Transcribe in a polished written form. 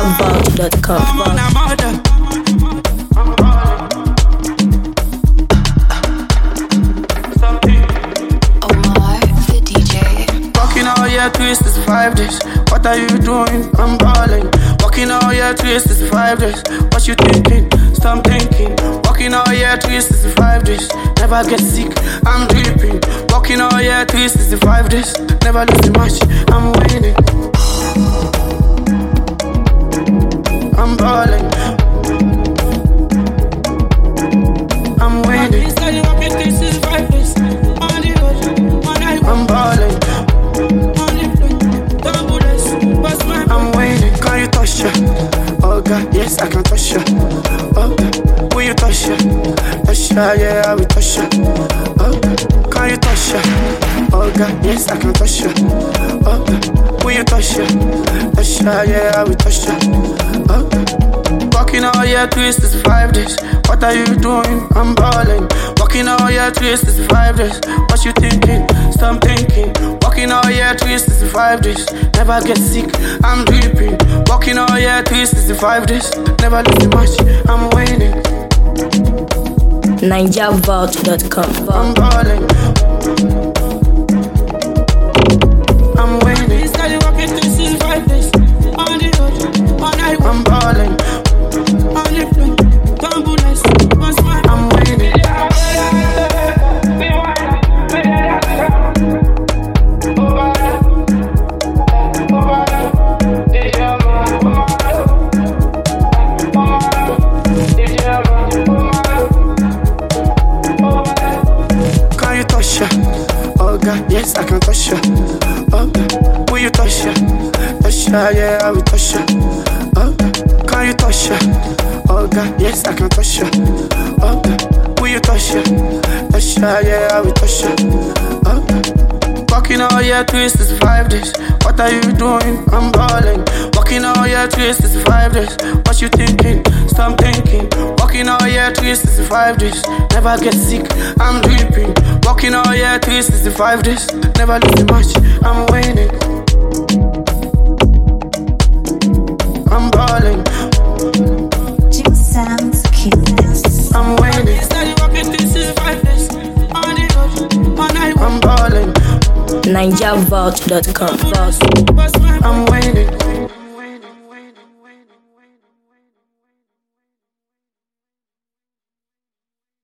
NigerVault.com. Yeah, twist is 5 days. What are you doing? I'm balling. Walking out, yeah, twist is 5 days. What you thinking? Stop thinking. Walking out, yeah, twist is 5 days. Never get sick, I'm dripping. Walking out, yeah, twist is 5 days. Never losing much, I'm winning. I'm balling. I'm winning. I'm balling. I'm waiting, can you touch ya? Oh God, yes, I can touch ya. Oh God, will you touch ya? Touch ya, yeah, I will touch ya. Oh God, can you touch ya? Oh God, yes, I can touch ya. Oh God, will you touch ya? Touch ya, yeah, I will touch ya. Oh God, walking all year, twist is 5 days. What are you doing? I'm balling. Walking all year, twist is 5 days. What you thinking? Stop thinking. Walking all year, twist is 5 days. Never get sick, I'm dripping. Walking all year, twist is 5 days. Never losing much, I'm winning. NigerVault.com. I'm balling. I'm winning. I'm balling. I'm winning. Yes, I can touch ya. Oh, will you touch ya? Touch ya, yeah, I will touch ya. Oh, can you touch ya? Oh God, yes, I can touch ya. Oh, will you touch ya? Touch ya, yeah, I will touch ya. Oh, walking all year, twist is 5 days. What are you doing? I'm balling. Walking all year, twist is 5 days. What you thinking? Stop thinking. Walking all year, twist is 5 days. Never get sick, I'm dripping. Walking all year, twist is 5 days. Never losing much, I'm winning. I'm balling. Jim Sam's Killers. I'm winning. I'm balling. NigerVault.com. I'm winning.